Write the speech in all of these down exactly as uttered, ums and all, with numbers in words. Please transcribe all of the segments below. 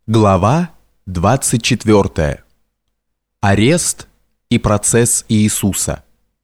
Глава двадцать четвёртая. Арест и процесс Иисуса.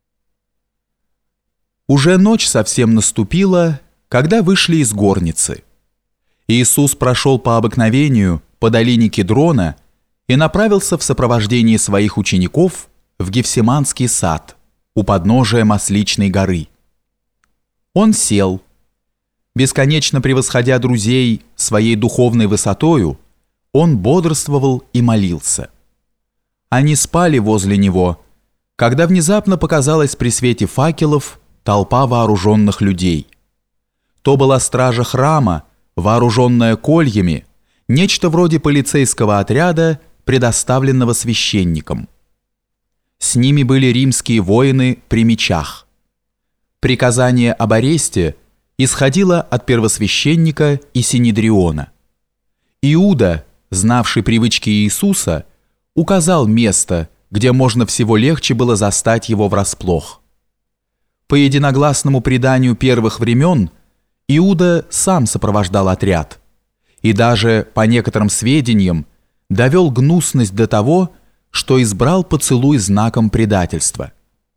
Уже ночь совсем наступила, когда вышли из горницы. Иисус прошел по обыкновению по долине Кедрона и направился в сопровождении своих учеников в Гефсиманский сад у подножия Масличной горы. Он сел. Бесконечно превосходя друзей своей духовной высотою, он бодрствовал и молился. Они спали возле него, когда внезапно показалась при свете факелов толпа вооруженных людей. То была стража храма, вооруженная кольями, нечто вроде полицейского отряда, предоставленного священникам. С ними были римские воины при мечах. Приказание об аресте исходило от первосвященника и синедриона. Иуда, знавший привычки Иисуса, указал место, где можно всего легче было застать его врасплох. По единогласному преданию первых времен, Иуда сам сопровождал отряд и даже, по некоторым сведениям, довел гнусность до того, что избрал поцелуй знаком предательства.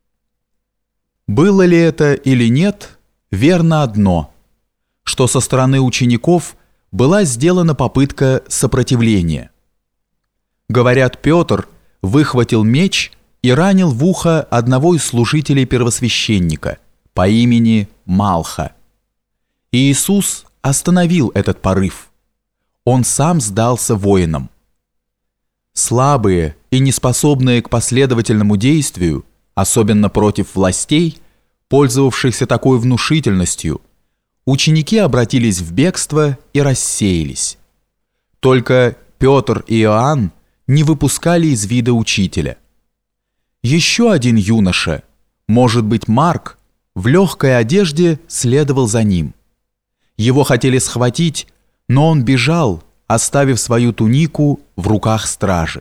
Было ли это или нет, верно одно, что со стороны учеников была сделана попытка сопротивления. Говорят, Петр выхватил меч и ранил в ухо одного из служителей первосвященника по имени Малха. И Иисус остановил этот порыв. Он сам сдался воинам. Слабые и неспособные к последовательному действию, особенно против властей, пользовавшихся такой внушительностью, ученики обратились в бегство и рассеялись. Только Петр и Иоанн не выпускали из вида учителя. Еще один юноша, может быть Марк, в легкой одежде следовал за ним. Его хотели схватить, но он бежал, оставив свою тунику в руках стражи.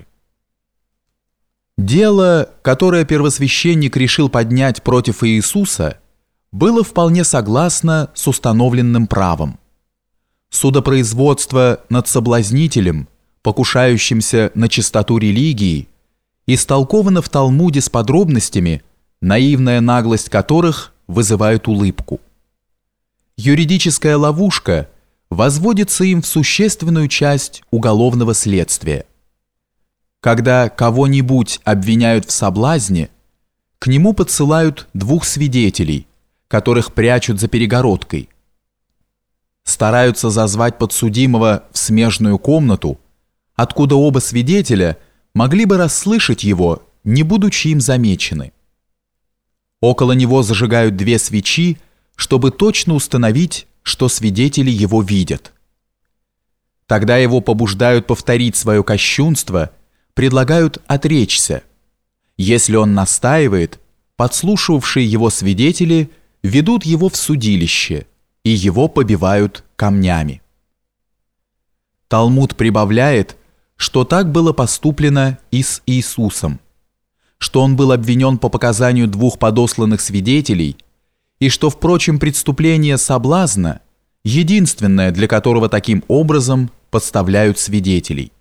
Дело, которое первосвященник решил поднять против Иисуса, было вполне согласно с установленным правом. Судопроизводство над соблазнителем, покушающимся на чистоту религии, истолковано в Талмуде с подробностями, наивная наглость которых вызывает улыбку. Юридическая ловушка возводится им в существенную часть уголовного следствия. Когда кого-нибудь обвиняют в соблазне, к нему подсылают двух свидетелей, которых прячут за перегородкой. Стараются зазвать подсудимого в смежную комнату, откуда оба свидетеля могли бы расслышать его, не будучи им замечены. Около него зажигают две свечи, чтобы точно установить, что свидетели его видят. Тогда его побуждают повторить свое кощунство, предлагают отречься. Если он настаивает, подслушивавшие его свидетели ведут его в судилище, и его побивают камнями. Талмуд прибавляет, что так было поступлено и с Иисусом, что он был обвинен по показанию двух подосланных свидетелей, и что, впрочем, преступление соблазна единственное, для которого таким образом подставляют свидетелей.